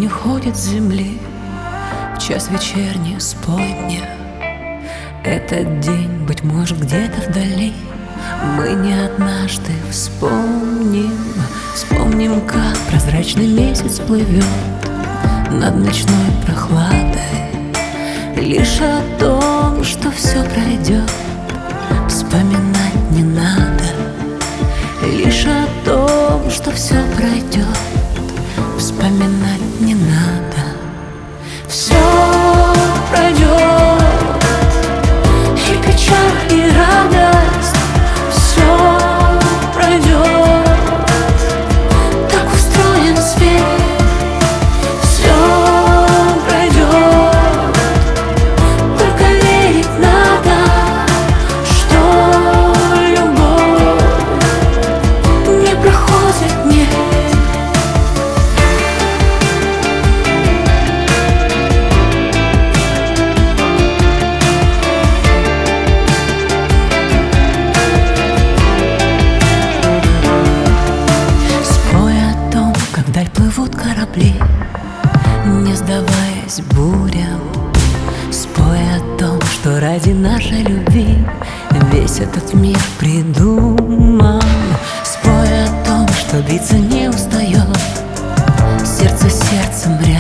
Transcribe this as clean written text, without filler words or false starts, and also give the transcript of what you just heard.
не уходит с земли. В час вечерний спой мне этот день, быть может, где-то вдали. Мы не однажды вспомним, как прозрачный месяц плывет над ночной прохладой. Лишь о том, что все пройдет, вспоминать не надо. Лишь о том, что все пройдет, вспоминать не надо. Все пройдет, и печаль, и радость. Все пройдет, так устроен свет. Все пройдет, только верить надо, что любовь не проходит, нет. Вдаль плывут корабли, не сдаваясь бурям. Спой о том, что ради нашей любви весь этот мир придуман. Спой о том, что биться не устает сердце сердцем.